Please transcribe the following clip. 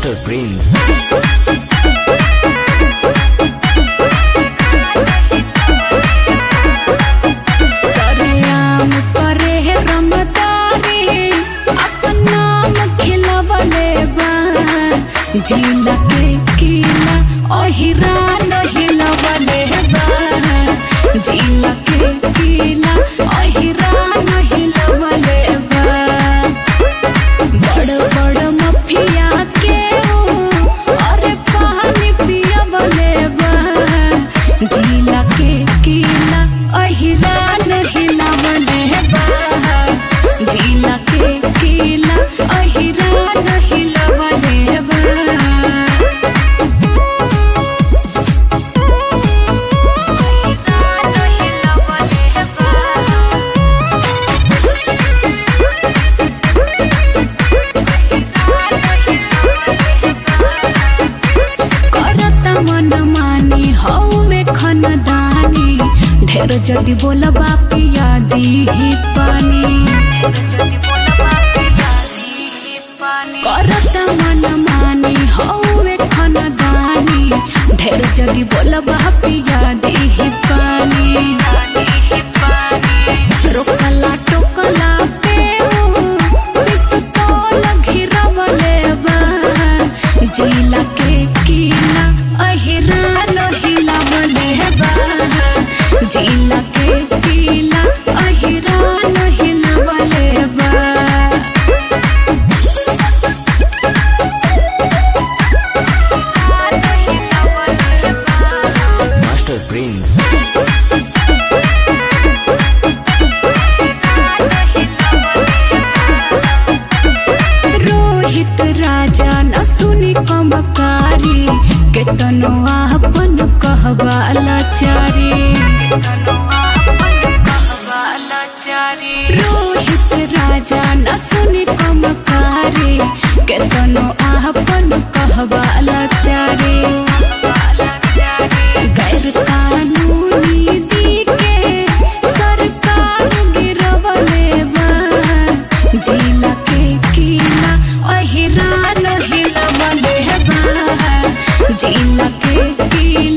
Master Prince. सरेआम करे रंगदारी अपन नाम खिलवले बा जिला के किला ओहिरा नहिलवले बा जिला के किला ओहिरा नहिलवले बा बड़ बड़ मफिया के अरे पानी पियवले बा जिला के किला ओहिरा नहिलवले बा जिला के किला ओहिरा नहिलवले बा मन मानी हौवे खनदानी ढेर जदी बोलबा पिया दी पानी करत मन मानी हौवे खनदानी ढेर जदी बोलबा पिया दी पानी रोकला टोकला पे पिस्तौल घिरवले बा जिला के किला अहिरा नहिलवले बा जिला के किला अहिरा नहिलवले बा Master Prince. रोहित राजा न सुनी कमकारी केतनो आपन कहबा लाचारी रोहित राजा न सुनी कमकारी केतनो आपन कहबा लाचारी गैर कानूनी दी के सरकार गिरवले बा जिला के किला अहिरा नहिलवले बा जिला के किला